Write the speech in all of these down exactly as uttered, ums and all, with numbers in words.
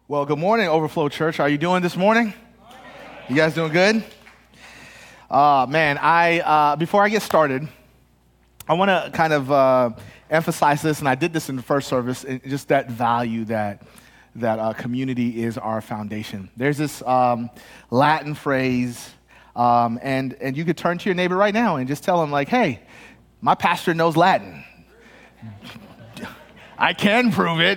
Well, good morning, Overflow Church. How are you doing this morning? You guys doing good? Uh, man, I uh, before I get started, I want to kind of uh, emphasize this, and I did this in the first service, and just that value that that uh, community is our foundation. There's this um, Latin phrase, um, and and you could turn to your neighbor right now and just tell them like, "Hey, my pastor knows Latin." I can prove it.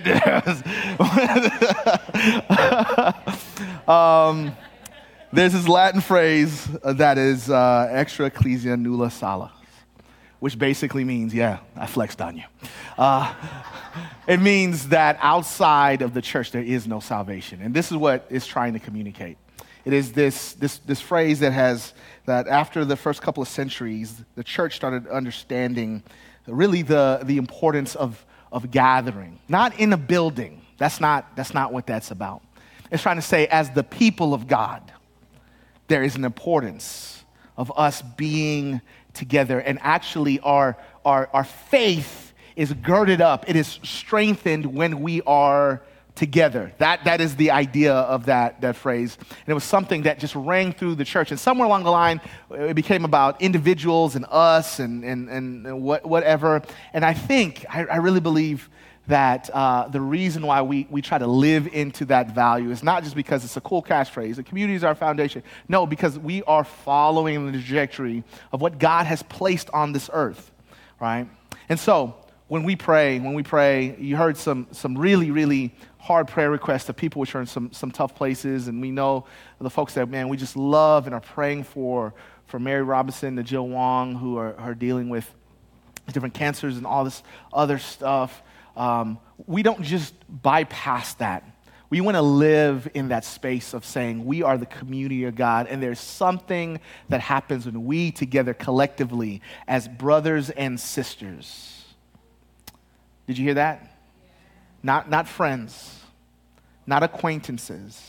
um, there's this Latin phrase that is uh, extra ecclesia nulla salus, which basically means, yeah, I flexed on you. Uh, it means that outside of the church, there is no salvation. And this is what it's trying to communicate. It is this, this, this phrase that has, that after the first couple of centuries, the church started understanding really the, the importance of of gathering, not in a building. That's not, that's not what that's about. It's trying to say, as the people of God, there is an importance of us being together, and actually our, our, our faith is girded up. It is strengthened when we are together. That, that is the idea of that, that phrase. And it was something that just rang through the church. And somewhere along the line, it became about individuals and us and, and, and what, whatever. And I think, I, I really believe that uh, the reason why we, we try to live into that value is not just because it's a cool catchphrase, the community is our foundation. No, because we are following the trajectory of what God has placed on this earth, right? And so, when we pray, when we pray, you heard some some really, really hard prayer requests of people which are in some, some tough places, and we know the folks that, man, we just love and are praying for, for Mary Robinson, the Jill Wong, who are, are dealing with different cancers and all this other stuff. Um, we don't just bypass that. We want to live in that space of saying we are the community of God, and there's something that happens when we together collectively as brothers and sisters. Did you hear that? Not, not friends, not acquaintances.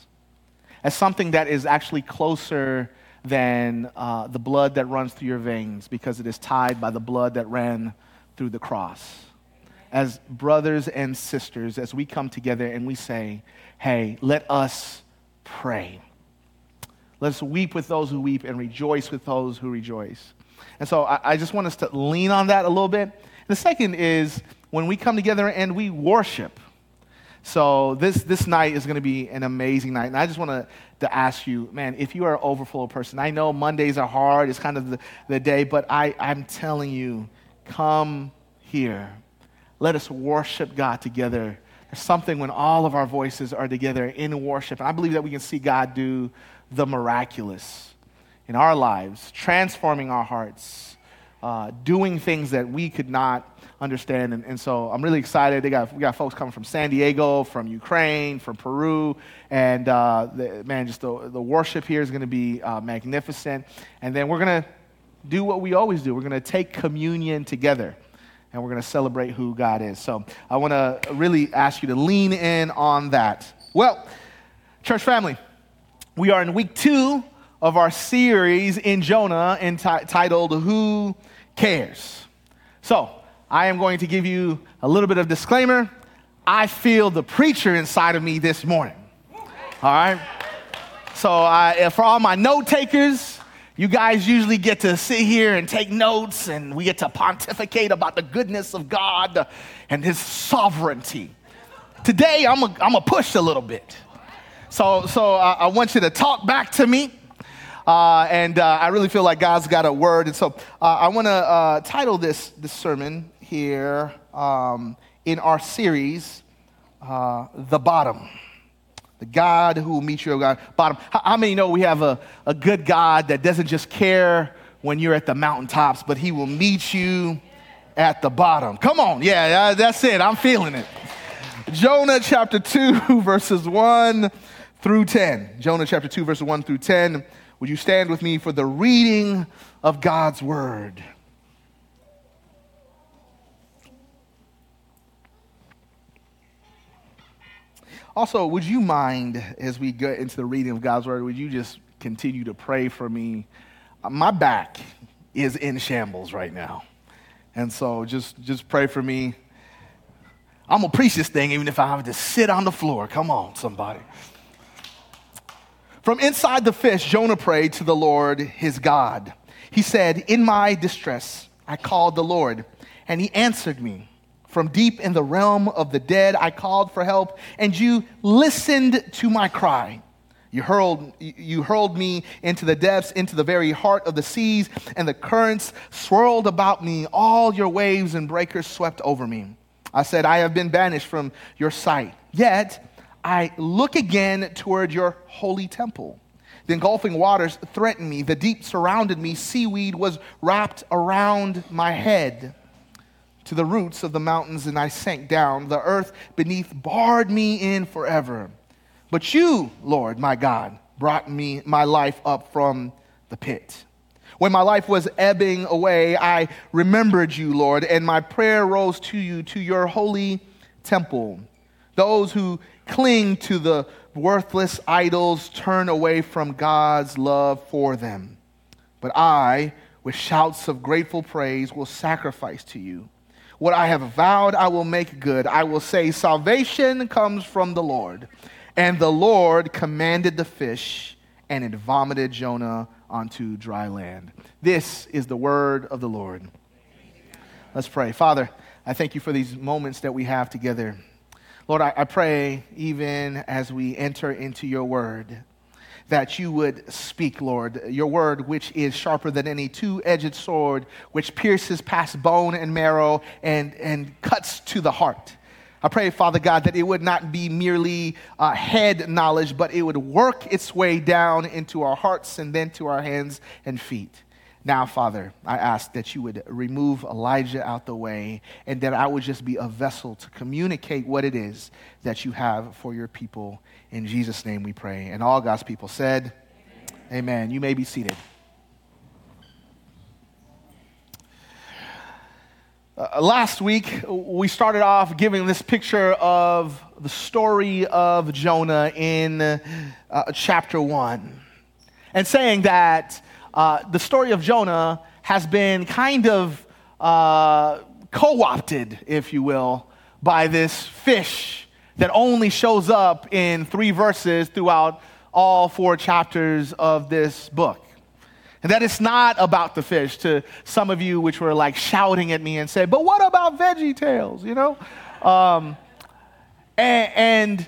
As something that is actually closer than uh, the blood that runs through your veins, because it is tied by the blood that ran through the cross. As brothers and sisters, as we come together and we say, hey, let us pray. Let us weep with those who weep and rejoice with those who rejoice. And so I, I just want us to lean on that a little bit. And the second is, when we come together and we worship. So this this night is going to be an amazing night. And I just want to, to ask you, man, if you are an overflow person, I know Mondays are hard. It's kind of the, the day. But I, I'm telling you, come here. Let us worship God together. There's something when all of our voices are together in worship. And I believe that we can see God do the miraculous in our lives, transforming our hearts, uh, doing things that we could not understand, and, and so I'm really excited. They got we got folks coming from San Diego, from Ukraine, from Peru, and uh, the, man, just the, the worship here is going to be uh, magnificent. And then we're going to do what we always do. We're going to take communion together, and we're going to celebrate who God is. So I want to really ask you to lean in on that. Well, church family, we are in week two of our series in Jonah entitled "Who Cares?" So I am going to give you a little bit of disclaimer. I feel the preacher inside of me this morning. All right? So I, for all my note takers, you guys usually get to sit here and take notes, and we get to pontificate about the goodness of God and his sovereignty. Today, I'm going to push a little bit. So, so I, I want you to talk back to me. Uh, and uh, I really feel like God's got a word. And so uh, I want to uh, title this, this sermon here um, in our series, uh, The Bottom. The God who will meet you at God. Bottom. How, how many know we have a, a good God that doesn't just care when you're at the mountaintops, but he will meet you at the bottom? Come on. Yeah, that's it. I'm feeling it. Jonah chapter two, verses one through ten. Jonah chapter two, verses one through ten. Would you stand with me for the reading of God's word? Also, would you mind, as we get into the reading of God's word, would you just continue to pray for me? My back is in shambles right now. And so just, just pray for me. I'm going to preach this thing even if I have to sit on the floor. Come on, somebody. From inside the fish, Jonah prayed to the Lord, his God. He said, in my distress, I called the Lord, and he answered me. From deep in the realm of the dead, I called for help, and you listened to my cry. You hurled, you hurled me into the depths, into the very heart of the seas, and the currents swirled about me. All your waves and breakers swept over me. I said, I have been banished from your sight. Yet I look again toward your holy temple. The engulfing waters threatened me. The deep surrounded me. Seaweed was wrapped around my head to the roots of the mountains, and I sank down. The earth beneath barred me in forever. But you, Lord, my God, brought me my life up from the pit. When my life was ebbing away, I remembered you, Lord, and my prayer rose to you, to your holy temple. Those who cling to the worthless idols turn away from God's love for them. But I, with shouts of grateful praise, will sacrifice to you. What I have vowed, I will make good. I will say, salvation comes from the Lord. And the Lord commanded the fish, and it vomited Jonah onto dry land. This is the word of the Lord. Let's pray. Father, I thank you for these moments that we have together. Lord, I, I pray even as we enter into your word, that you would speak, Lord, your word, which is sharper than any two-edged sword, which pierces past bone and marrow and, and cuts to the heart. I pray, Father God, that it would not be merely uh, head knowledge, but it would work its way down into our hearts and then to our hands and feet. Now, Father, I ask that you would remove Elijah out the way and that I would just be a vessel to communicate what it is that you have for your people. In Jesus' name we pray. And all God's people said, amen. Amen. You may be seated. Uh, last week, we started off giving this picture of the story of Jonah in uh, chapter one and saying that Uh, the story of Jonah has been kind of uh, co-opted, if you will, by this fish that only shows up in three verses throughout all four chapters of this book. And that it's not about the fish, to some of you which were like shouting at me and said, but what about Veggie Tales, you know? Um, and, and,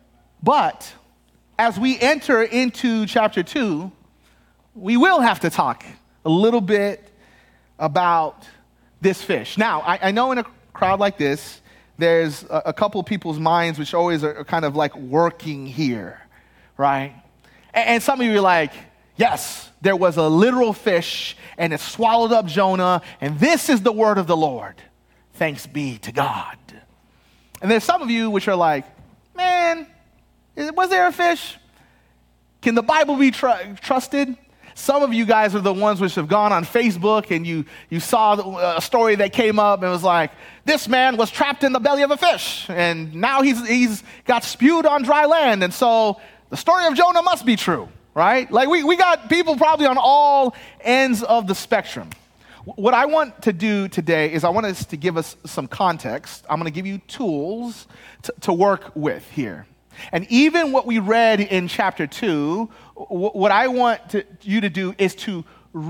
but as we enter into chapter two, we will have to talk a little bit about this fish. Now, I, I know in a crowd like this, there's a, a couple of people's minds which always are, are kind of like working here, right? And, and some of you are like, yes, there was a literal fish and it swallowed up Jonah, and this is the word of the Lord. Thanks be to God. And there's some of you which are like, man, is, was there a fish? Can the Bible be tr- trusted? Some of you guys are the ones which have gone on Facebook and you, you saw a story that came up and it was like, this man was trapped in the belly of a fish and now he's, he's got spewed on dry land. And so the story of Jonah must be true, right? Like we, we got people probably on all ends of the spectrum. What I want to do today is I want us to give us some context. I'm going to give you tools to, to work with here. And even what we read in chapter two, what I want to, you to do is to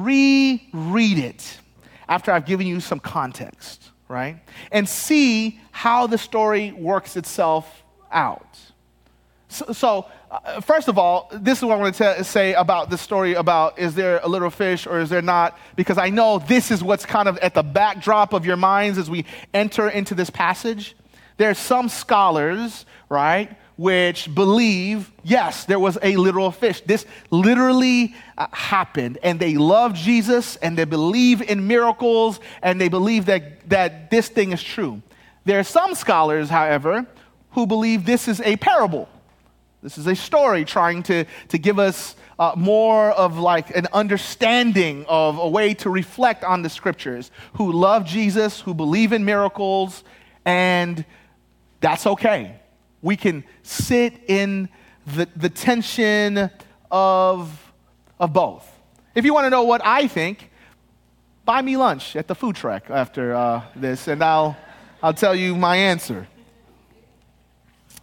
reread it after I've given you some context, right? And see how the story works itself out. So, so uh, first of all, this is what I want to tell, say about the story about is there a little fish or is there not? Because I know this is what's kind of at the backdrop of your minds as we enter into this passage. There are some scholars, right, which believe, yes, there was a literal fish. This literally uh, happened, and they love Jesus, and they believe in miracles, and they believe that, that this thing is true. There are some scholars, however, who believe this is a parable. This is a story trying to, to give us uh, more of like an understanding of a way to reflect on the scriptures, who love Jesus, who believe in miracles, and that's okay. We can sit in the, the tension of, of both. If you want to know what I think, buy me lunch at the food truck after uh, this, and I'll, I'll tell you my answer.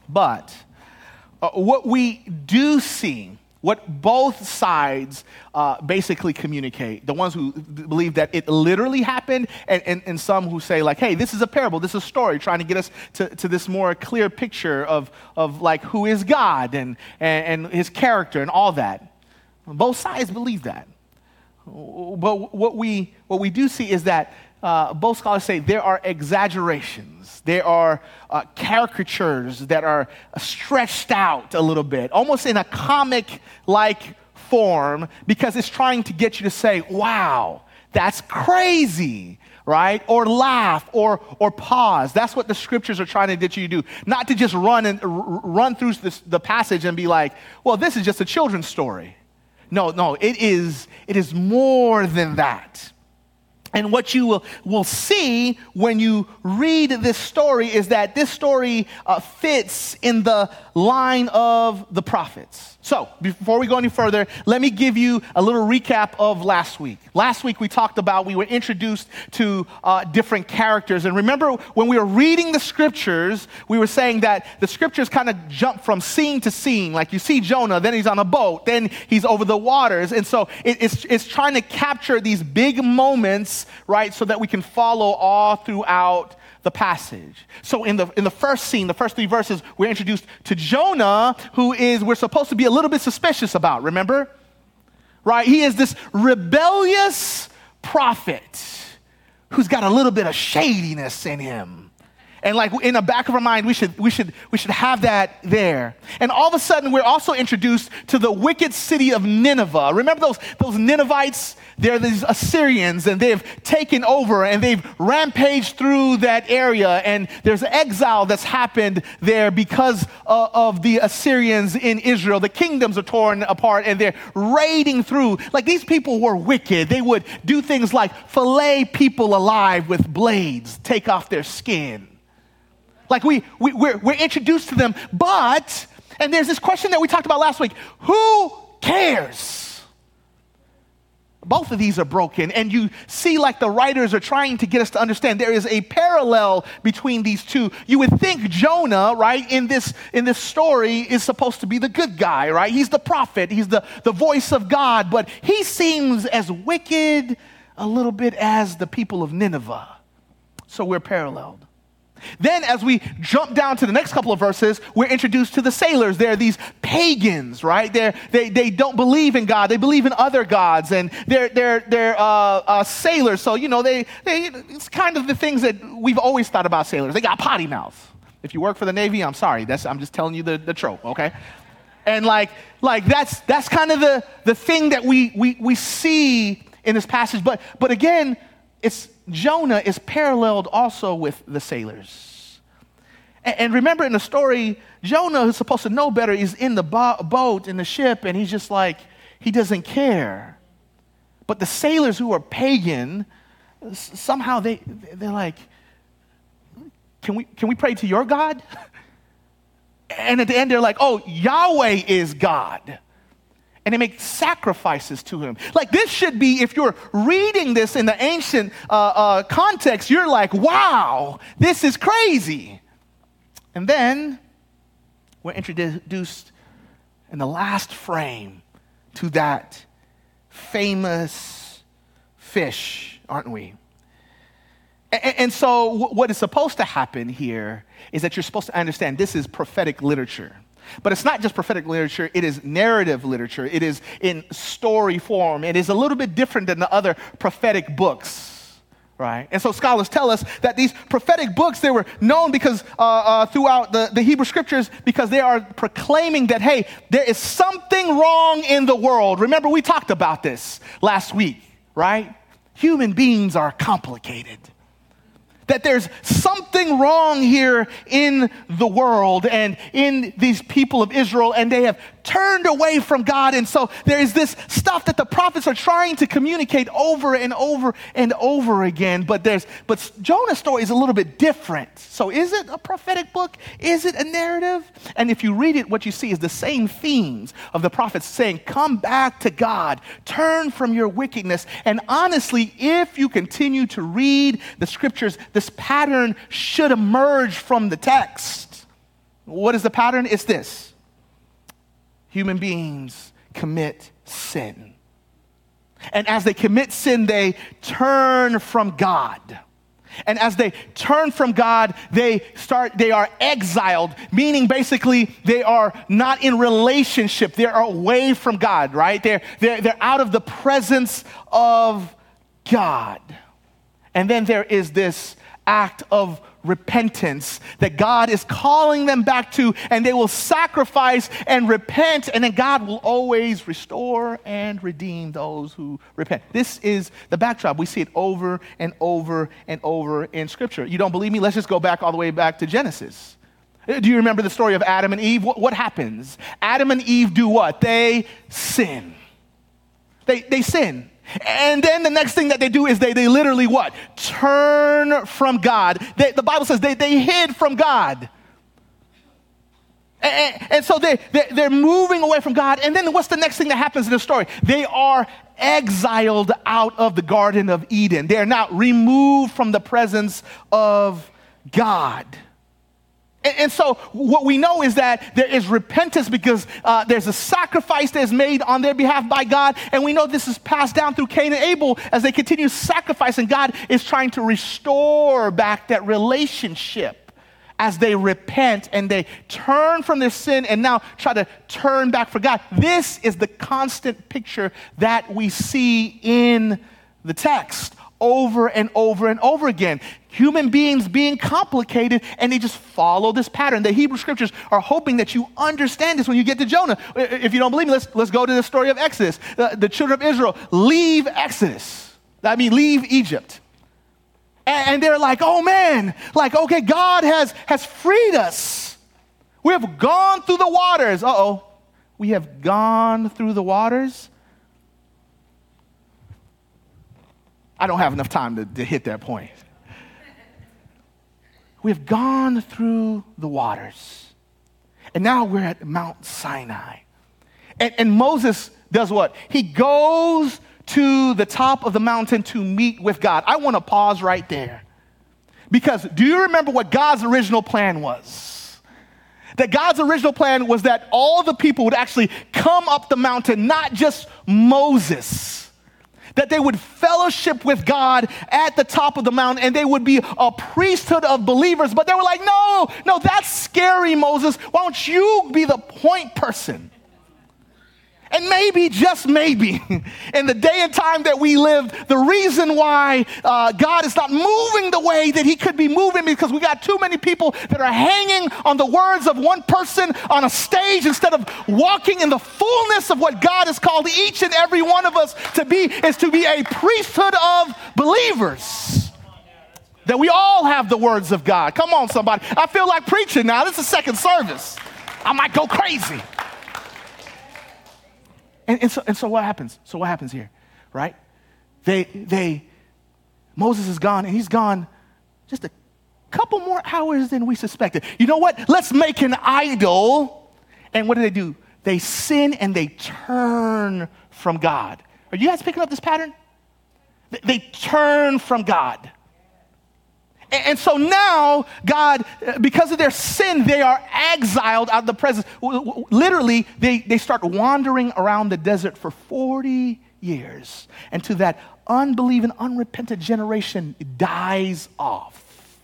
But uh, what we do see, what both sides uh, basically communicate, the ones who believe that it literally happened, and, and, and some who say like, hey, this is a parable, this is a story, trying to get us to, to this more clear picture of, of like who is God and, and, and his character and all that. Both sides believe that. But what we, what we do see is that uh, both scholars say there are exaggerations. There are uh, caricatures that are stretched out a little bit, almost in a comic-like form, because it's trying to get you to say, wow, that's crazy, right? Or laugh or or pause. That's what the scriptures are trying to get you to do. Not to just run and r- run through this, the passage and be like, well, this is just a children's story. No, no, it is, it is more than that. And what you will, will see when you read this story is that this story uh, fits in the line of the prophets. So before we go any further, let me give you a little recap of last week. Last week we talked about, we were introduced to uh, different characters. And remember when we were reading the scriptures, we were saying that the scriptures kind of jump from scene to scene. Like you see Jonah, then he's on a boat, then he's over the waters. And so it, it's, it's trying to capture these big moments, right, so that we can follow all throughout the passage. So in the in the first scene, the first three verses, we're introduced to Jonah, who is we're supposed to be a little bit suspicious about, remember? Right? He is this rebellious prophet who's got a little bit of shadiness in him. And like in the back of our mind, we should we should we should have that there. And all of a sudden, we're also introduced to the wicked city of Nineveh. Remember those those Ninevites? They're these Assyrians, and they've taken over, and they've rampaged through that area. And there's exile that's happened there because uh, of the Assyrians in Israel. The kingdoms are torn apart, and they're raiding through. Like these people were wicked. They would do things like fillet people alive with blades, take off their skin. Like we, we we're, we're introduced to them, but, and there's this question that we talked about last week, who cares? Both of these are broken, and you see like the writers are trying to get us to understand there is a parallel between these two. You would think Jonah, right, in this in this story is supposed to be the good guy, right? He's the prophet, he's the, the voice of God, but he seems as wicked a little bit as the people of Nineveh. So we're paralleled. Then as we jump down to the next couple of verses, we're introduced to the sailors. They're these pagans, right? They're, they they don't believe in God. They believe in other gods, and they're they're they're uh, uh, sailors. So you know they they it's kind of the things that we've always thought about sailors. They got potty mouths. If you work for the Navy, I'm sorry. That's I'm just telling you the, the trope, okay? And like like that's that's kind of the the thing that we we we see in this passage. But but again, it's Jonah is paralleled also with the sailors. And, and remember in the story, Jonah, who's supposed to know better, is in the bo- boat, in the ship, and he's just like, he doesn't care. But the sailors who are pagan, somehow they, they're like, can we, can we pray to your God? And at the end, they're like, oh, Yahweh is God. And they make sacrifices to him. Like this should be, if you're reading this in the ancient uh, uh, context, you're like, wow, this is crazy. And then we're introduced in the last frame to that famous fish, aren't we? And, and so what is supposed to happen here is that you're supposed to understand this is prophetic literature. But it's not just prophetic literature, it is narrative literature. It is in story form. It is a little bit different than the other prophetic books, right? And so scholars tell us that these prophetic books, they were known because uh, uh, throughout the, the Hebrew scriptures because they are proclaiming that, hey, there is something wrong in the world. Remember, we talked about this last week, right? Human beings are complicated. That there's something wrong here in the world and in these people of Israel, and they have turned away from God. And so there is this stuff that the prophets are trying to communicate over and over and over again. But there's but Jonah's story is a little bit different. So is it a prophetic book? Is it a narrative? And if you read it, what you see is the same themes of the prophets saying, come back to God, turn from your wickedness. And honestly, if you continue to read the scriptures, this pattern should emerge from the text. What is the pattern? It's this. Human beings commit sin. And as they commit sin, they turn from God. And as they turn from God, they start, they are exiled, meaning basically they are not in relationship. They're away from God, right? They're, they're, they're out of the presence of God. And then there is this act of repentance that God is calling them back to, and they will sacrifice and repent, and then God will always restore and redeem those who repent. This is the backdrop. We see it over and over and over in Scripture. You don't believe me? Let's just go back all the way back to Genesis. Do you remember the story of Adam and Eve? What, what happens? Adam and Eve do what? They sin. They, they sin. And then the next thing that they do is they, they literally what? Turn from God. They, the Bible says they, they hid from God. And, and so they, they, they're moving away from God. And then what's the next thing that happens in the story? They are exiled out of the Garden of Eden. They are now removed from the presence of God. And so what we know is that there is repentance because uh, there's a sacrifice that is made on their behalf by God. And we know this is passed down through Cain and Abel as they continue sacrificing. God is trying to restore back that relationship as they repent and they turn from their sin and now try to turn back for God. This is the constant picture that we see in the text over and over and over again. Human beings being complicated, and they just follow this pattern. The Hebrew Scriptures are hoping that you understand this when you get to Jonah. If you don't believe me, let's, let's go to the story of Exodus. The, the children of Israel leave Exodus. I mean, leave Egypt. And, and they're like, oh man, like, okay, God has, has freed us. We have gone through the waters. Uh-oh. We have gone through the waters. I don't have enough time to, to hit that point. We've gone through the waters. And now we're at Mount Sinai. And, and Moses does what? He goes to the top of the mountain to meet with God. I want to pause right there. Because do you remember what God's original plan was? That God's original plan was that all the people would actually come up the mountain, not just Moses. That they would fellowship with God at the top of the mountain, and they would be a priesthood of believers. But they were like, no, no, that's scary, Moses. Why don't you be the point person? And maybe, just maybe, in the day and time that we live, the reason why uh, God is not moving the way that he could be moving because we got too many people that are hanging on the words of one person on a stage instead of walking in the fullness of what God has called each and every one of us to be, is to be a priesthood of believers. That we all have the words of God. Come on, somebody. I feel like preaching now. This is second service. I might go crazy. And, and, so, and so what happens? So what happens here, right? They, they, Moses is gone, and he's gone just a couple more hours than we suspected. You know what? Let's make an idol. And what do they do? They sin and they turn from God. Are you guys picking up this pattern? They, they turn from God. And so now, God, because of their sin, they are exiled out of the presence. Literally, they, they start wandering around the desert for forty years. And to that unbelieving, unrepentant generation, it dies off.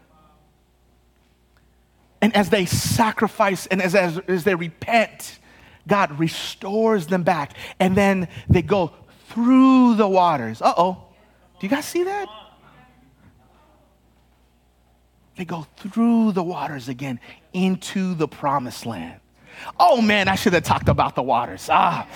And as they sacrifice and as, as, as they repent, God restores them back. And then they go through the waters. Uh-oh. Do you guys see that? They go through the waters again into the promised land. Oh man, I should have talked about the waters. Ah.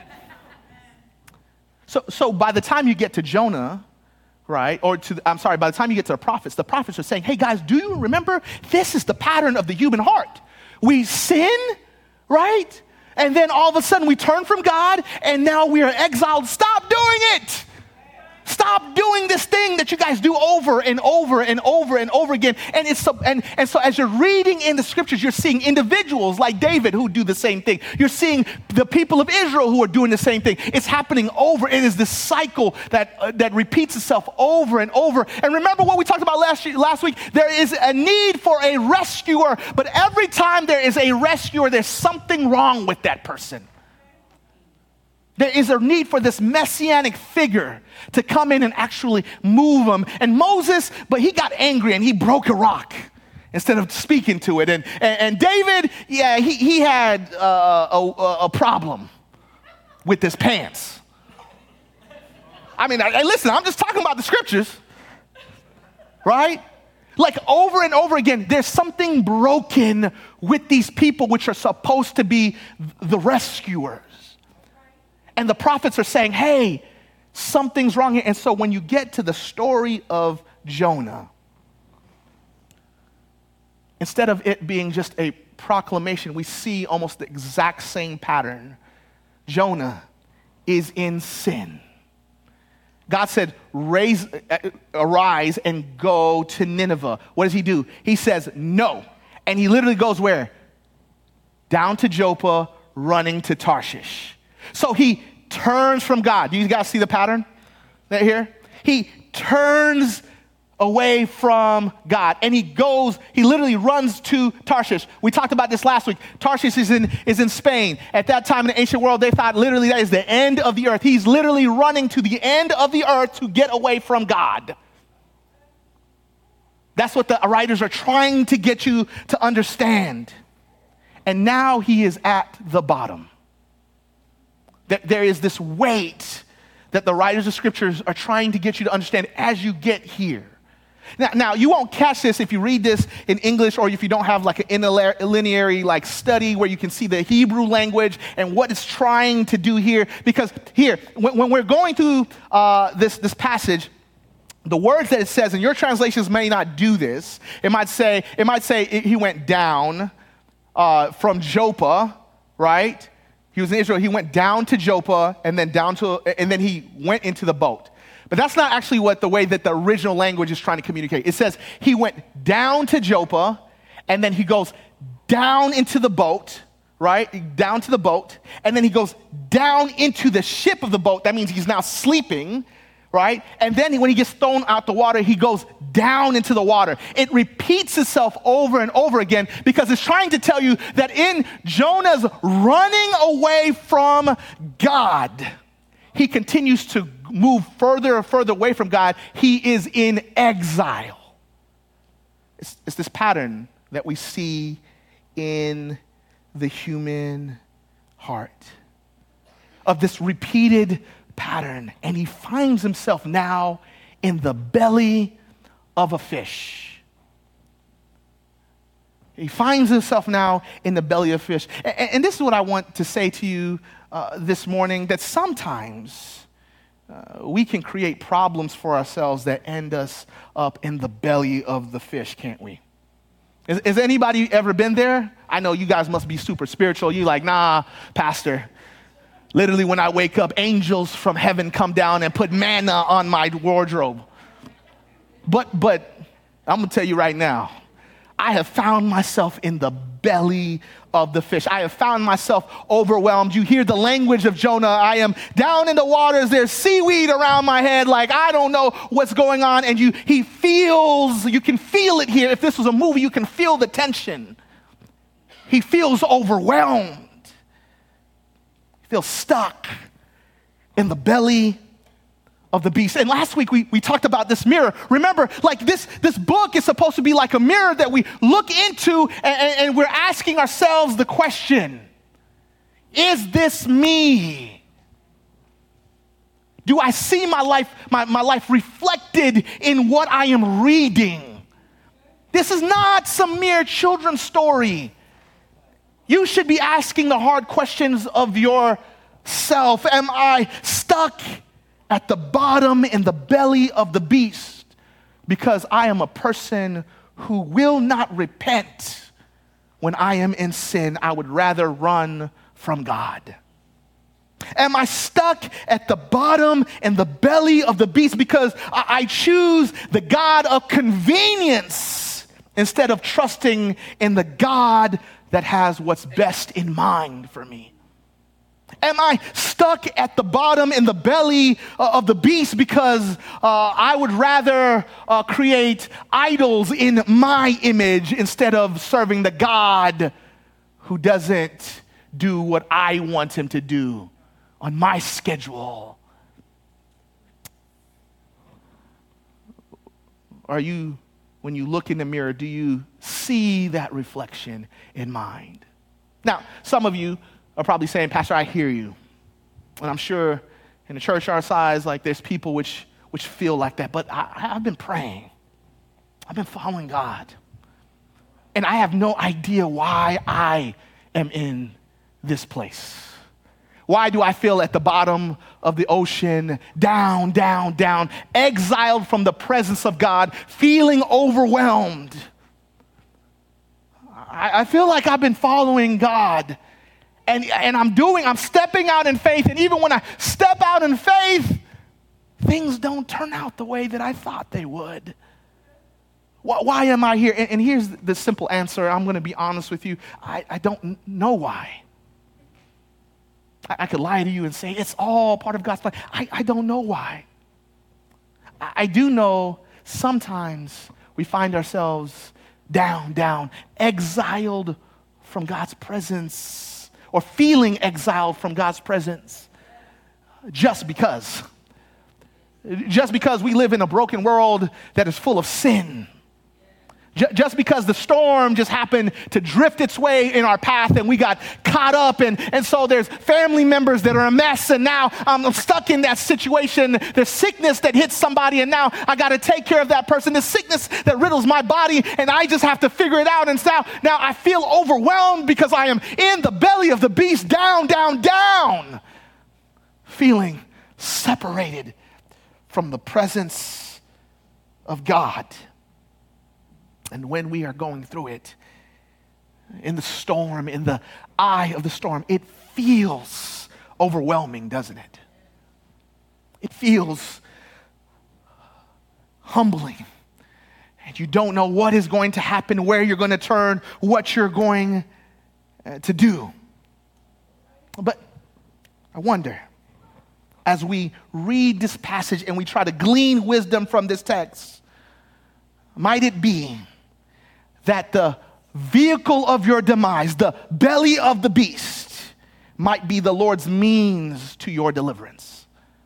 So, so by the time you get to Jonah, right, or to, I'm sorry, by the time you get to the prophets, the prophets are saying, hey guys, do you remember? This is the pattern of the human heart. We sin, right? And then all of a sudden we turn from God and now we are exiled. Stop doing it. Stop stop doing this thing that you guys do over and over and over and over again. And it's so, and, and so as you're reading in the scriptures, you're seeing individuals like David who do the same thing. You're seeing the people of Israel who are doing the same thing. It's happening over. It is this cycle that uh, that repeats itself over and over. And remember what we talked about last year, last week? There is a need for a rescuer, but every time there is a rescuer, there's something wrong with that person. There is a need for this messianic figure to come in and actually move them. And Moses, but he got angry and he broke a rock instead of speaking to it. And, and, and David, yeah, he, he had uh, a, a problem with his pants. I mean, I, I, listen, I'm just talking about the scriptures, right? Like over and over again, there's something broken with these people which are supposed to be the rescuers. And the prophets are saying, hey, something's wrong here. And so when you get to the story of Jonah, instead of it being just a proclamation, we see almost the exact same pattern. Jonah is in sin. God said, Raise, uh, arise and go to Nineveh. What does he do? He says, no. And he literally goes where? Down to Joppa, running to Tarshish. So he turns from God. Do you guys see the pattern right here? He turns away from God and he goes, he literally runs to Tarshish. We talked about this last week. Tarshish is in, is in Spain. At that time in the ancient world, they thought literally that is the end of the earth. He's literally running to the end of the earth to get away from God. That's what the writers are trying to get you to understand. And now he is at the bottom. There is this weight that the writers of scriptures are trying to get you to understand as you get here. Now, now you won't catch this if you read this in English or if you don't have like an interlinear like study where you can see the Hebrew language and what it's trying to do here. Because here, when, when we're going through uh, this, this passage, the words that it says, and your translations may not do this, it might say, it might say it, he went down uh, from Joppa, right? He was in Israel. He went down to Joppa and then down to, and then he went into the boat. But that's not actually what the way that the original language is trying to communicate. It says he went down to Joppa and then he goes down into the boat, right? Down to the boat. And then he goes down into the ship of the boat. That means he's now sleeping, right? And then when he gets thrown out the water, he goes down into the water. It repeats itself over and over again because it's trying to tell you that in Jonah's running away from God, he continues to move further and further away from God. He is in exile. It's, it's this pattern that we see in the human heart of this repeated pattern, and he finds himself now in the belly of a fish. He finds himself now in the belly of a fish. And, and this is what I want to say to you uh, this morning, that sometimes uh, we can create problems for ourselves that end us up in the belly of the fish, can't we? Has, has anybody ever been there? I know you guys must be super spiritual. You like, nah, pastor. Literally, when I wake up, angels from heaven come down and put manna on my wardrobe. But, but I'm going to tell you right now, I have found myself in the belly of the fish. I have found myself overwhelmed. You hear the language of Jonah. I am down in the waters. There's seaweed around my head. Like, I don't know what's going on. And you, he feels, you can feel it here. If this was a movie, you can feel the tension. He feels overwhelmed. Feel stuck in the belly of the beast. And last week we, we talked about this mirror. Remember, like this, this book is supposed to be like a mirror that we look into and, and, and we're asking ourselves the question, is this me? Do I see my life, my, my life reflected in what I am reading? This is not some mere children's story. You should be asking the hard questions of yourself. Am I stuck at the bottom in the belly of the beast because I am a person who will not repent when I am in sin? I would rather run from God. Am I stuck at the bottom and the belly of the beast because I, I choose the God of convenience instead of trusting in the God that has what's best in mind for me? Am I stuck at the bottom in the belly uh, of the beast because uh, I would rather uh, create idols in my image instead of serving the God who doesn't do what I want him to do on my schedule? Are you, when you look in the mirror, do you see that reflection in mind? Now, some of you are probably saying, Pastor, I hear you. And I'm sure in a church our size, like there's people which, which feel like that. But I, I've been praying. I've been following God. And I have no idea why I am in this place. Why do I feel at the bottom of the ocean, down, down, down, exiled from the presence of God, feeling overwhelmed? I, I feel like I've been following God. And, and I'm doing, I'm stepping out in faith. And even when I step out in faith, things don't turn out the way that I thought they would. Why, why am I here? And, and here's the simple answer. I'm going to be honest with you. I, I don't know why. I, I could lie to you and say it's all part of God's plan. I, I don't know why. I, I do know sometimes we find ourselves down, down, exiled from God's presence, or feeling exiled from God's presence just because. Just because we live in a broken world that is full of sin. Just because the storm just happened to drift its way in our path and we got caught up, and, and so there's family members that are a mess, and now I'm stuck in that situation. There's sickness that hits somebody, and now I got to take care of that person. There's sickness that riddles my body, and I just have to figure it out. And now, now I feel overwhelmed because I am in the belly of the beast, down, down, down, feeling separated from the presence of God. And when we are going through it, in the storm, in the eye of the storm, it feels overwhelming, doesn't it? It feels humbling. And you don't know what is going to happen, where you're going to turn, what you're going uh, to do. But I wonder, as we read this passage and we try to glean wisdom from this text, might it be that the vehicle of your demise, the belly of the beast, might be the Lord's means to your deliverance?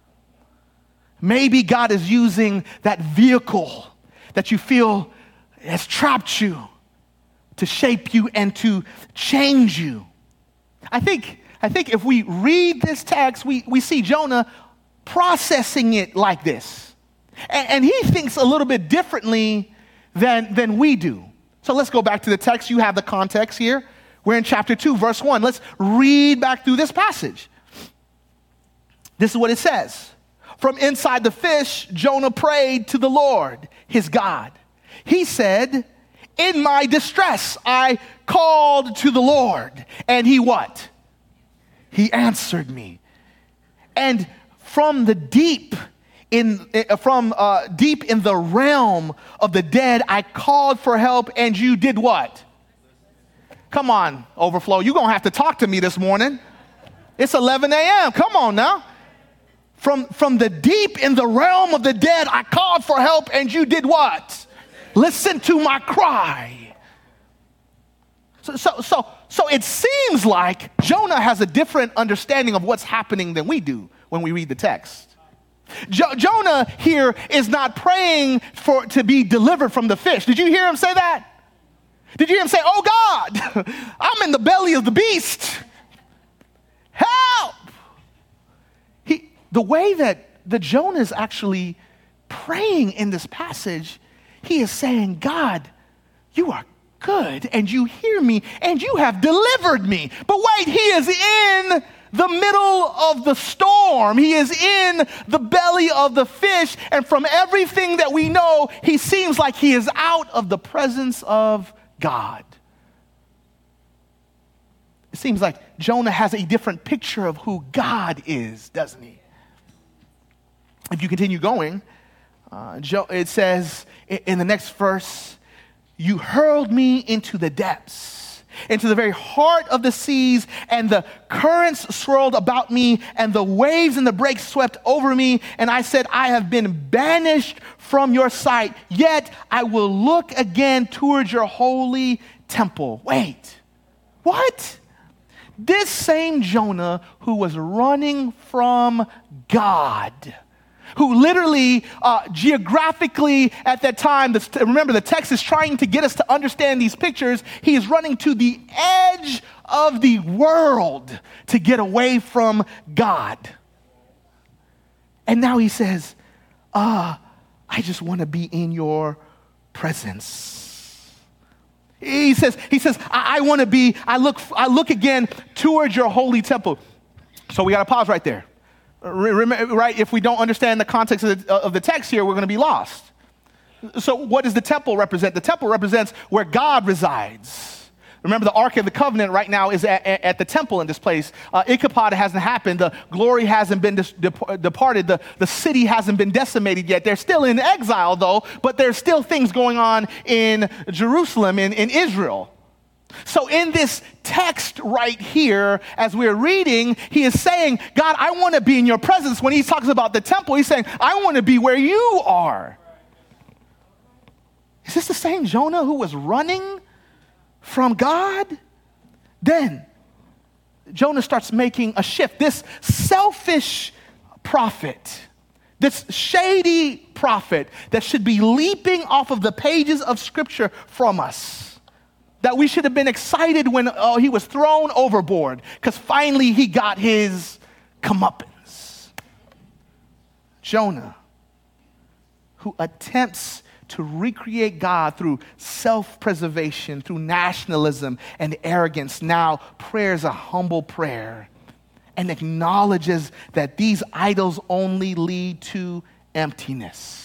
Maybe God is using that vehicle that you feel has trapped you to shape you and to change you. I think, I think if we read this text, we, we see Jonah processing it like this. And, and he thinks a little bit differently than, than we do. So let's go back to the text. You have the context here. We're in chapter two, verse one. Let's read back through this passage. This is what it says. From inside the fish, Jonah prayed to the Lord, his God. He said, in my distress, I called to the Lord. And he what? He answered me. And from the deep In, from uh, deep in the realm of the dead, I called for help, and you did what? Come on, Overflow. You're going to have to talk to me this morning. It's eleven a.m. Come on now. From, from the deep in the realm of the dead, I called for help, and you did what? Listen to my cry. So, so, so, so it seems like Jonah has a different understanding of what's happening than we do when we read the text. Jo- Jonah here is not praying for to be delivered from the fish. Did you hear him say that? Did you hear him say, oh God, I'm in the belly of the beast. Help! He, the way that the Jonah is actually praying in this passage, he is saying, God, you are good and you hear me and you have delivered me. But wait, he is in the middle of the storm. He is in the belly of the fish. And from everything that we know, he seems like he is out of the presence of God. it seems like Jonah has a different picture of who God is, doesn't he? If you continue going, uh, Jo- it says in, in the next verse, you hurled me into the depths, into the very heart of the seas, and the currents swirled about me, and the waves and the breaks swept over me. And I said, I have been banished from your sight, yet I will look again towards your holy temple. Wait, what? This same Jonah who was running from God, who literally, uh, geographically at that time, this, remember the text is trying to get us to understand these pictures. He is running to the edge of the world to get away from God. And now he says, ah, I just want to be in your presence. He says, he says, I, I want to be, I look, I look again towards your holy temple. So we got to pause right there. Right? If we don't understand the context of the, of the text here, we're going to be lost. So what does the temple represent? The temple represents where God resides. Remember, the Ark of the Covenant right now is at, at the temple in this place. Uh, Ichabod hasn't happened. The glory hasn't been dis- dep- departed. The, the city hasn't been decimated yet. They're still in exile, though, but there's still things going on in Jerusalem, in, in Israel. So in this text right here, as we're reading, he is saying, God, I want to be in your presence. When he talks about the temple, he's saying, I want to be where you are. Is this the same Jonah who was running from God? Then Jonah starts making a shift. This selfish prophet, this shady prophet that should be leaping off of the pages of Scripture from us, that we should have been excited when uh, he was thrown overboard because finally he got his comeuppance. Jonah, who attempts to recreate God through self-preservation, through nationalism and arrogance, now prays a humble prayer and acknowledges that these idols only lead to emptiness.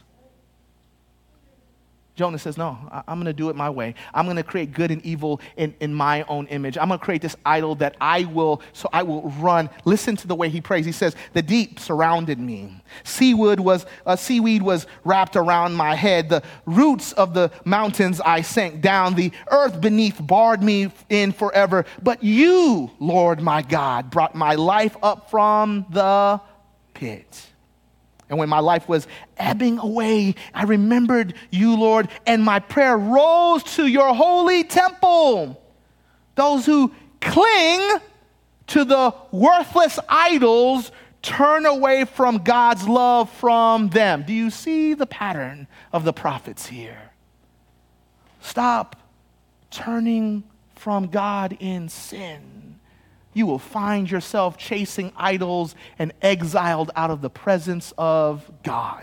Jonah says, no, I'm going to do it my way. I'm going to create good and evil in, in my own image. I'm going to create this idol that I will, so I will run. Listen to the way he prays. He says, the deep surrounded me. Seaweed was, uh, seaweed was wrapped around my head. The roots of the mountains I sank down. The earth beneath barred me in forever. But you, Lord my God, brought my life up from the pit. And when my life was ebbing away, I remembered you, Lord, and my prayer rose to your holy temple. Those who cling to the worthless idols turn away from God's love from them. Do you see the pattern of the prophets here? Stop turning from God in sin. You will find yourself chasing idols and exiled out of the presence of God.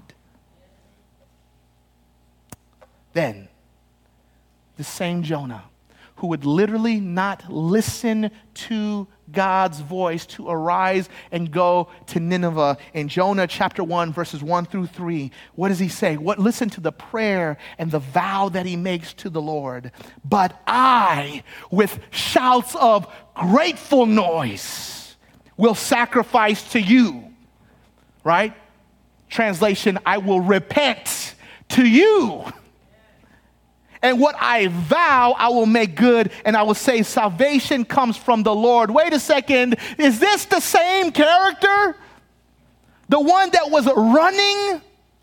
Then, the same Jonah, who would literally not listen to God's voice to arise and go to Nineveh. In Jonah chapter one, verses one through three, what does he say? What? Listen to the prayer and the vow that he makes to the Lord. But I, with shouts of grateful noise, will sacrifice to you. Right? Translation, I will repent to you. And what I vow, I will make good, and I will say salvation comes from the Lord. Wait a second. Is this the same character? The one that was running?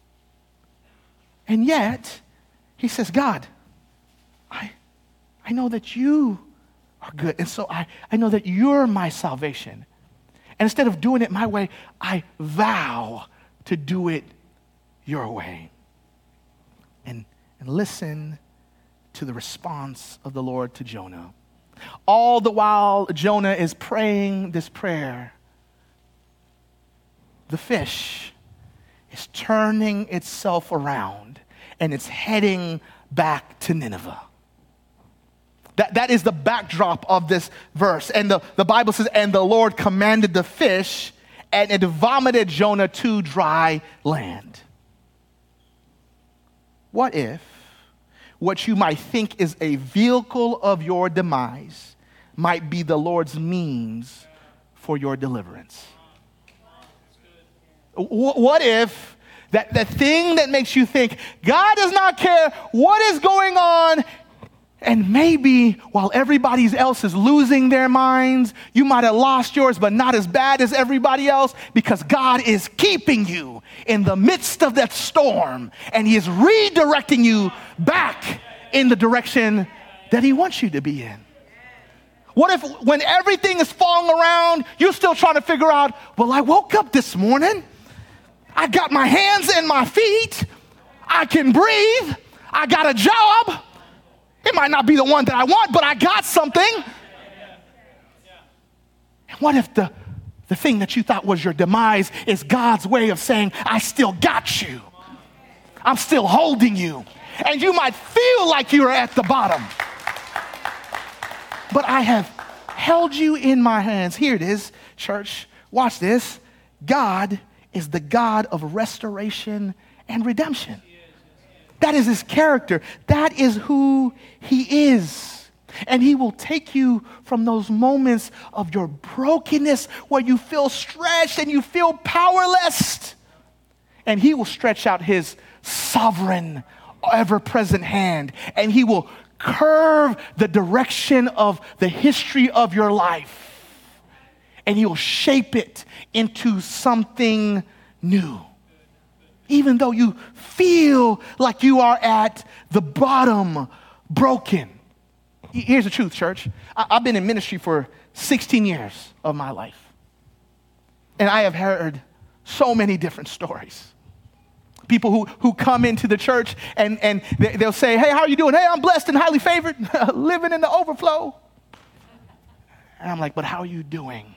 And yet, he says, God, I, I know that you are good. And so I, I know that you're my salvation. And instead of doing it my way, I vow to do it your way. And, and listen to the response of the Lord to Jonah. All the while Jonah is praying this prayer, the fish is turning itself around and it's heading back to Nineveh. That, that is the backdrop of this verse. And the, the Bible says, and the Lord commanded the fish, and it vomited Jonah to dry land. What if what you might think is a vehicle of your demise might be the Lord's means for your deliverance. What if that, that thing that makes you think God does not care what is going on, and maybe while everybody else is losing their minds, you might have lost yours, but not as bad as everybody else, because God is keeping you in the midst of that storm, and he is redirecting you back in the direction that he wants you to be in. What if when everything is falling around, you're still trying to figure out, well, I woke up this morning, I got my hands and my feet, I can breathe, I got a job. It might not be the one that I want, but I got something. And what if the, the thing that you thought was your demise is God's way of saying, I still got you. I'm still holding you. And you might feel like you're at the bottom, but I have held you in my hands. Here it is, church. Watch this. God is the God of restoration and redemption. That is his character. That is who he is. And he will take you from those moments of your brokenness where you feel stretched and you feel powerless. And he will stretch out his sovereign, ever-present hand. And he will curve the direction of the history of your life. And he will shape it into something new. Even though you feel like you are at the bottom, broken. Here's the truth, church. I've been in ministry for sixteen years of my life. And I have heard so many different stories. People who, who come into the church and, and they'll say, hey, how are you doing? Hey, I'm blessed and highly favored, living in the overflow. And I'm like, but how are you doing?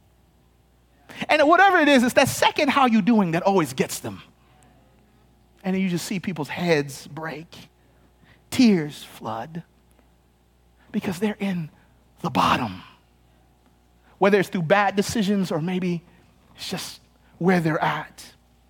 And whatever it is, it's that second how you doing that always gets them. And then you just see people's heads break, tears flood, because they're in the bottom. Whether it's through bad decisions or maybe it's just where they're at.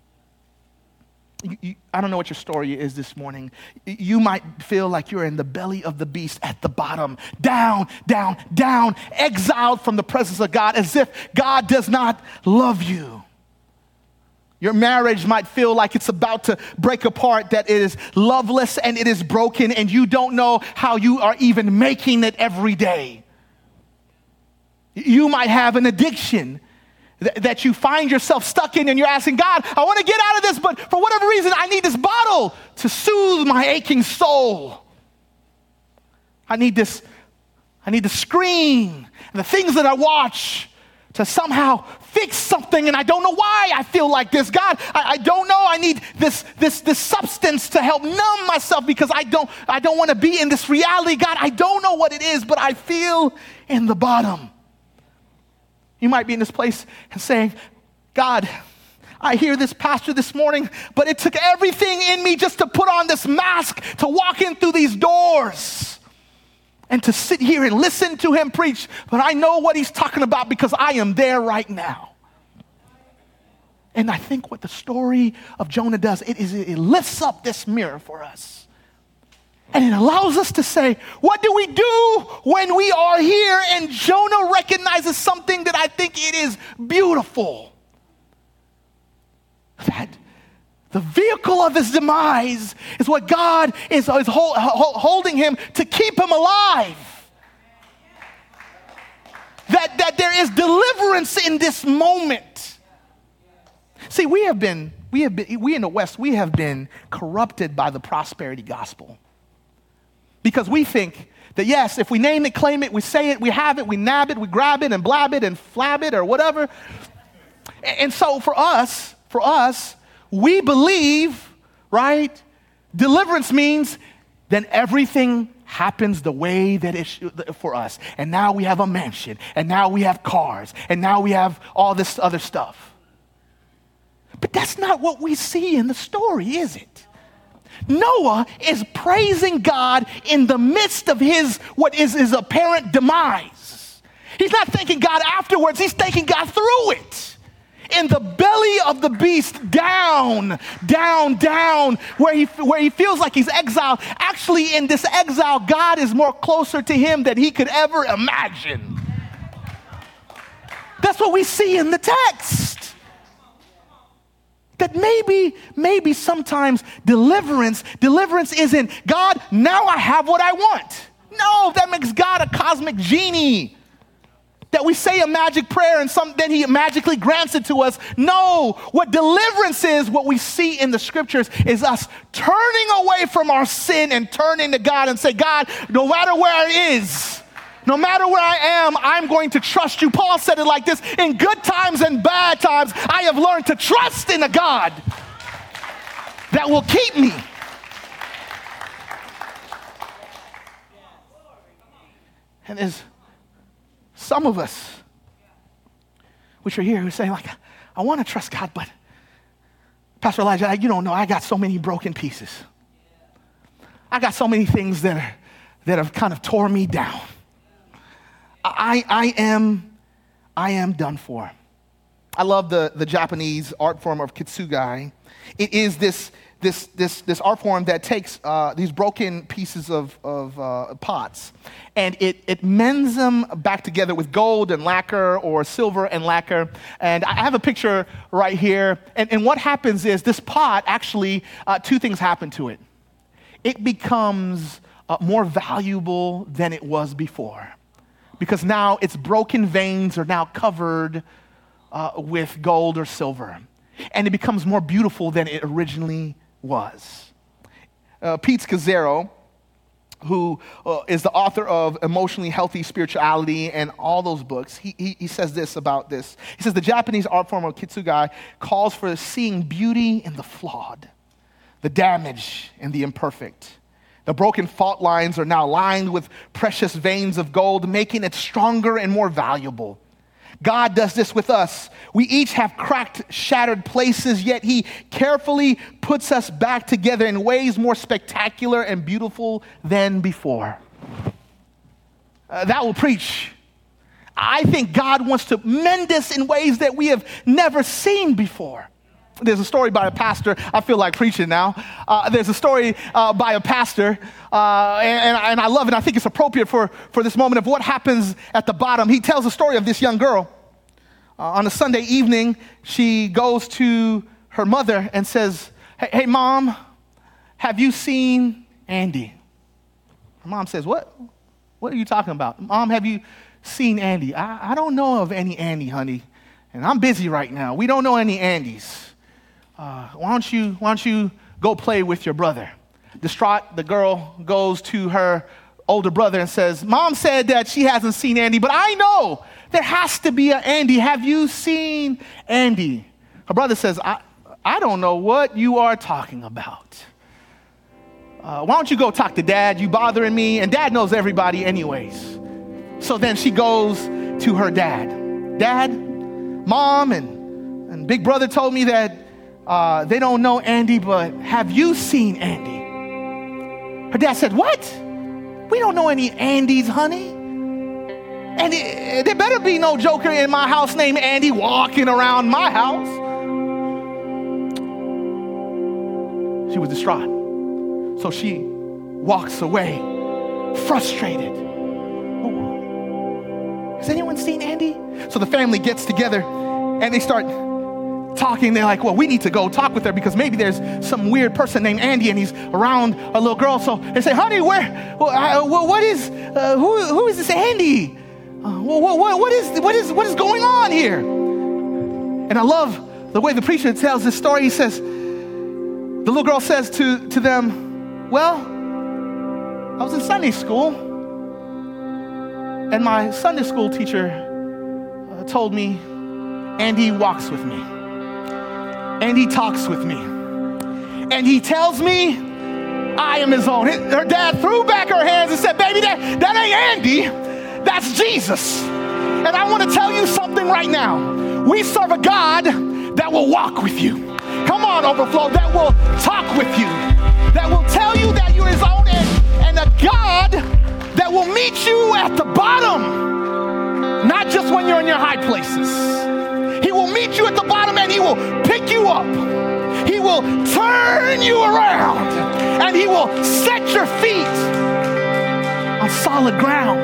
You, you, I don't know what your story is this morning. You might feel like you're in the belly of the beast at the bottom, down, down, down, exiled from the presence of God as if God does not love you. Your marriage might feel like it's about to break apart, that it is loveless and it is broken and you don't know how you are even making it every day. You might have an addiction that you find yourself stuck in and you're asking God, I want to get out of this, but for whatever reason, I need this bottle to soothe my aching soul. I need this, I need the screen and the things that I watch to somehow fix something, and I don't know why I feel like this. God, I, I don't know. I need this, this, this substance to help numb myself because I don't, I don't want to be in this reality. God, I don't know what it is, but I feel in the bottom. You might be in this place and saying, God, I hear this pastor this morning, but it took everything in me just to put on this mask, to walk in through these doors and to sit here and listen to him preach. But I know what he's talking about because I am there right now. And I think what the story of Jonah does, it is it lifts up this mirror for us. And it allows us to say, what do we do when we are here? And Jonah recognizes something that I think it is beautiful. That the vehicle of his demise is what God is, is hold, hold, holding him to keep him alive. That, that there is deliverance in this moment. See, we have been, we have been, we in the West, we have been corrupted by the prosperity gospel. Because we think that, yes, if we name it, claim it, we say it, we have it, we nab it, we grab it and blab it and flab it or whatever. And so for us, for us, we believe, right, deliverance means then everything happens the way that it should for us. And now we have a mansion, and now we have cars, and now we have all this other stuff. But that's not what we see in the story, is it? Noah is praising God in the midst of his, what is his apparent demise. He's not thanking God afterwards, he's thanking God through it. in the belly of the beast, down, down, down, where he, where he feels like he's exiled. Actually, in this exile, God is more closer to him than he could ever imagine. That's what we see in the text. That maybe, maybe sometimes deliverance, deliverance isn't, God, now I have what I want. No, that makes God a cosmic genie. That we say a magic prayer and some, then he magically grants it to us. No, what deliverance is, what we see in the scriptures, is us turning away from our sin and turning to God and say, God, no matter where it is, no matter where I am, I'm going to trust you. Paul said it like this: in good times and bad times, I have learned to trust in a God that will keep me. And there's some of us, which are here, who say, like, I want to trust God, but Pastor Elijah, you don't know, I got so many broken pieces. I got so many things that are that have kind of tore me down. I, I am, I am done for. I love the, the Japanese art form of kitsugai. It is this, this, this, this art form that takes uh, these broken pieces of, of uh, pots and it, it mends them back together with gold and lacquer or silver and lacquer. And I have a picture right here. And, and what happens is this pot, actually, uh, two things happen to it. It becomes uh, more valuable than it was before, because now its broken veins are now covered uh, with gold or silver. And it becomes more beautiful than it originally was. Uh, Pete Scazzero, who uh, is the author of Emotionally Healthy Spirituality and all those books, he, he, he says this about this. He says, the Japanese art form of kitsugai calls for seeing beauty in the flawed, the damaged and the imperfect. The broken fault lines are now lined with precious veins of gold, making it stronger and more valuable. God does this with us. We each have cracked, shattered places, yet he carefully puts us back together in ways more spectacular and beautiful than before. Uh, that will preach. I think God wants to mend us in ways that we have never seen before. There's a story by a pastor. I feel like preaching now. Uh, there's a story uh, by a pastor, uh, and, and I love it. I think it's appropriate for, for this moment of what happens at the bottom. He tells the story of this young girl. Uh, on a Sunday evening, she goes to her mother and says, hey, hey, Mom, have you seen Andy? Her mom says, what? What are you talking about? Mom, have you seen Andy? I, I don't know of any Andy, honey, and I'm busy right now. We don't know any Andys. Uh, why don't you, why don't you go play with your brother? Distraught, the girl goes to her older brother and says, Mom said that she hasn't seen Andy, but I know there has to be an Andy. Have you seen Andy? Her brother says, I, I don't know what you are talking about. Uh, why don't you go talk to Dad? You bothering me, and Dad knows everybody anyways. So then she goes to her dad. Dad, Mom, and, and Big Brother told me that Uh, they don't know Andy, but have you seen Andy? Her dad said, what? We don't know any Andys, honey. And it, there better be no joker in my house named Andy walking around my house. She was distraught. So she walks away, frustrated. Has anyone seen Andy? So the family gets together and they start talking. They're like, well, we need to go talk with her because maybe there's some weird person named Andy and he's around a little girl. So they say, honey, where, well, what is, uh, who, who is this Andy? Uh, what, what, what, is, what, is, what is going on here? And I love the way the preacher tells this story. He says, the little girl says to, to them, well, I was in Sunday school and my Sunday school teacher uh, told me Andy walks with me. And he talks with me. And he tells me I am his own. Her dad threw back her hands and said, baby, that, that ain't Andy. That's Jesus. And I want to tell you something right now. We serve a God that will walk with you. Come on, Overflow. That will talk with you. That will tell you that you're his own. And, and a God that will meet you at the bottom. Not just when you're in your high places. He will meet meet you at the bottom and he will pick you up. He will turn you around and he will set your feet on solid ground.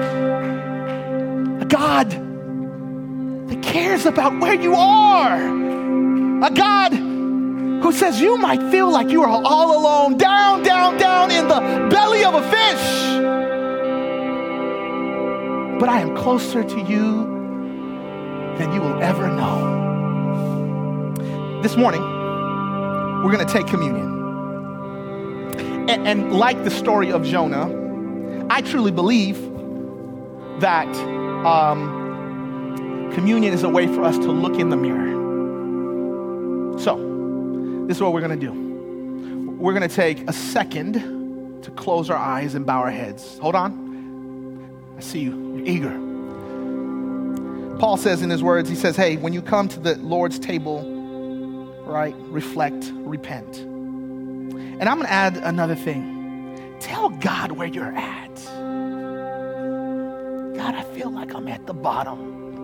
A God that cares about where you are. A God who says you might feel like you are all alone, down, down, down in the belly of a fish. But I am closer to you than you will ever know. This morning, we're going to take communion. And, and like the story of Jonah, I truly believe that um, communion is a way for us to look in the mirror. So, this is what we're going to do. We're going to take a second to close our eyes and bow our heads. Hold on. I see you. You're eager. Paul says in his words, he says, hey, when you come to the Lord's table, right, reflect, repent. And I'm going to add another thing. Tell God where you're at. God, I feel like I'm at the bottom.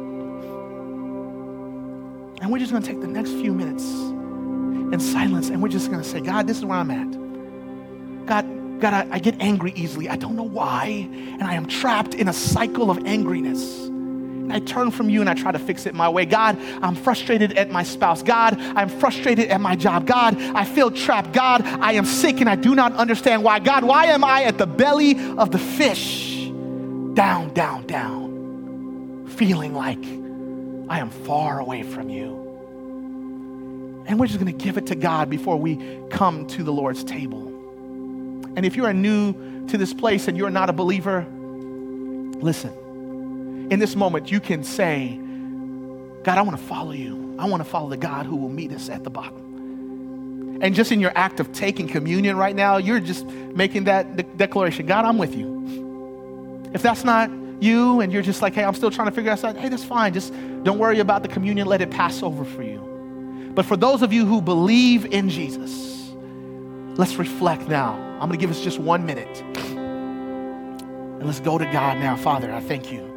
And we're just going to take the next few minutes in silence, and we're just going to say, God, this is where I'm at. God, God, I, I get angry easily. I don't know why, and I am trapped in a cycle of angriness. And I turn from you and I try to fix it my way. God, I'm frustrated at my spouse. God, I'm frustrated at my job. God, I feel trapped. God, I am sick and I do not understand why. God, why am I at the belly of the fish? Down, down, down, feeling like I am far away from you. And we're just going to give it to God before we come to the Lord's table. And if you are new to this place and you're not a believer, listen. In this moment, you can say, God, I want to follow you. I want to follow the God who will meet us at the bottom. And just in your act of taking communion right now, you're just making that de- declaration. God, I'm with you. If that's not you and you're just like, hey, I'm still trying to figure this out, hey, that's fine. Just don't worry about the communion. Let it pass over for you. But for those of you who believe in Jesus, let's reflect now. I'm going to give us just one minute. And let's go to God now. Father, I thank you.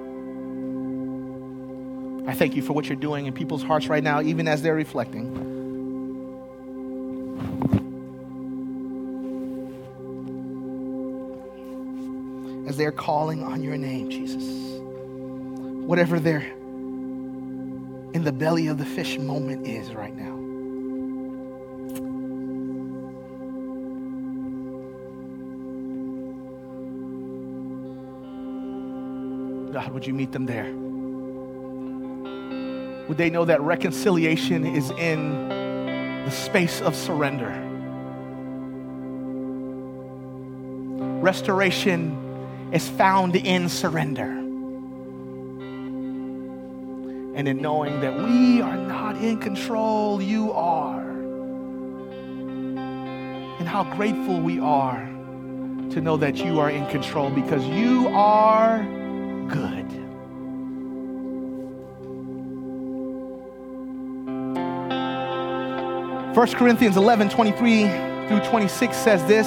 I thank you for what you're doing in people's hearts right now, even as they're reflecting. As they're calling on your name, Jesus. Whatever their in the belly of the fish moment is right now. God, would you meet them there? Would they know that reconciliation is in the space of surrender? Restoration is found in surrender. And in knowing that we are not in control, you are. And how grateful we are to know that you are in control because you are good. First Corinthians eleven, twenty-three through twenty-six says this,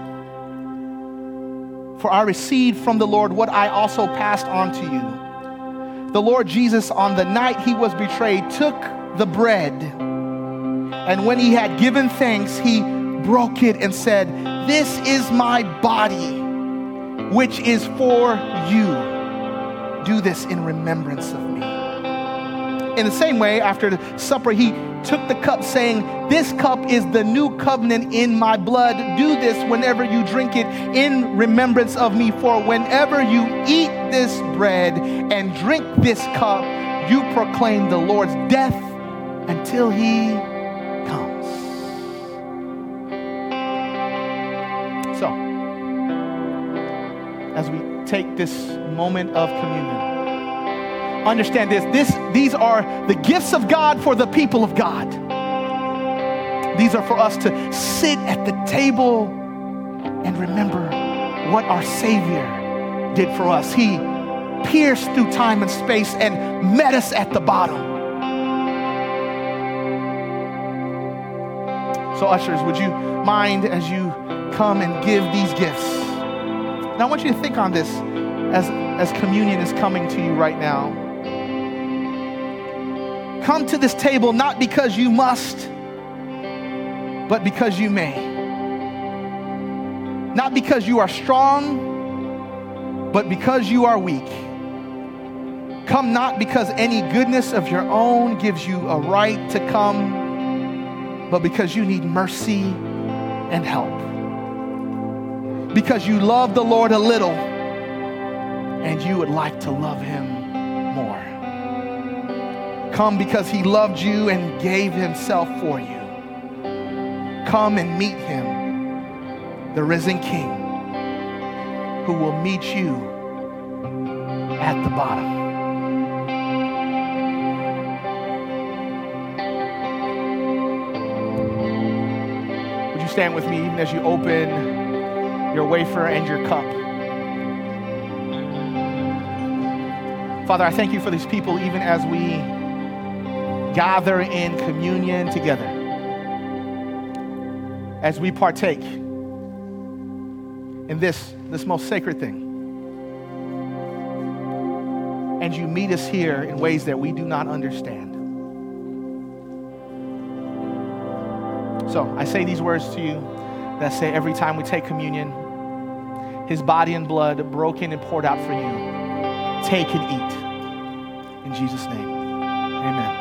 for I received from the Lord what I also passed on to you. The Lord Jesus, on the night he was betrayed, took the bread, and when he had given thanks, he broke it and said, this is my body, which is for you. Do this in remembrance of me. In the same way, after the supper, he took the cup, saying, this cup is the new covenant in my blood. Do this whenever you drink it in remembrance of me. For whenever you eat this bread and drink this cup, you proclaim the Lord's death until he comes. So, as we take this moment of communion, understand this, this, these are the gifts of God for the people of God. These are for us to sit at the table and remember what our Savior did for us. He pierced through time and space and met us at the bottom. So ushers, would you mind as you come and give these gifts? Now I want you to think on this as, as communion is coming to you right now. Come to this table not because you must, but because you may. Not because you are strong, but because you are weak. Come not because any goodness of your own gives you a right to come, but because you need mercy and help. Because you love the Lord a little and you would like to love him more. Come because he loved you and gave himself for you. Come and meet him, the risen King, who will meet you at the bottom. Would you stand with me even as you open your wafer and your cup? Father, I thank you for these people even as we gather in communion together, as we partake in this, this most sacred thing. And you meet us here in ways that we do not understand. So I say these words to you that say every time we take communion, his body and blood broken and poured out for you. Take and eat. In Jesus' name, amen.